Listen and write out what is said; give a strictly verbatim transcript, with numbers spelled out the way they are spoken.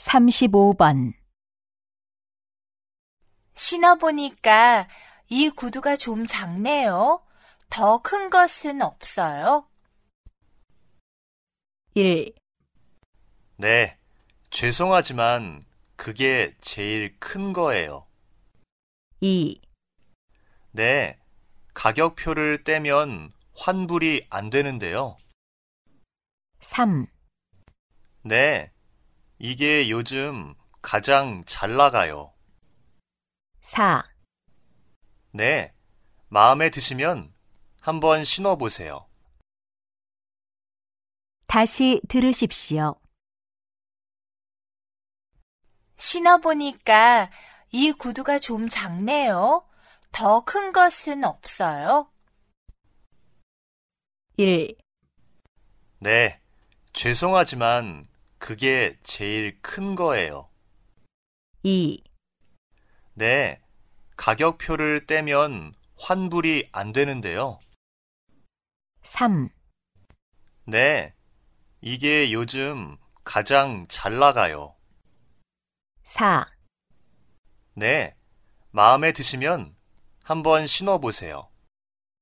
삼십오 번. 신어보니까 이 구두가 좀 작네요. 더 큰 것은 없어요? 일. 네, 죄송하지만 그게 제일 큰 거예요. 이. 네, 가격표를 떼면 환불이 안 되는데요. 삼. 네, 이게 요즘 가장 잘 나가요. 사. 네, 마음에 드시면 한번 신어보세요. 다시 들으십시오. 신어보니까 이 구두가 좀 작네요. 더 큰 것은 없어요? 일. 네, 죄송하지만 그게 제일 큰 거예요. 이. 네, 가격표를 떼면 환불이 안 되는데요. 삼. 네, 이게 요즘 가장 잘 나가요. 사. 네, 마음에 드시면 한번 신어보세요.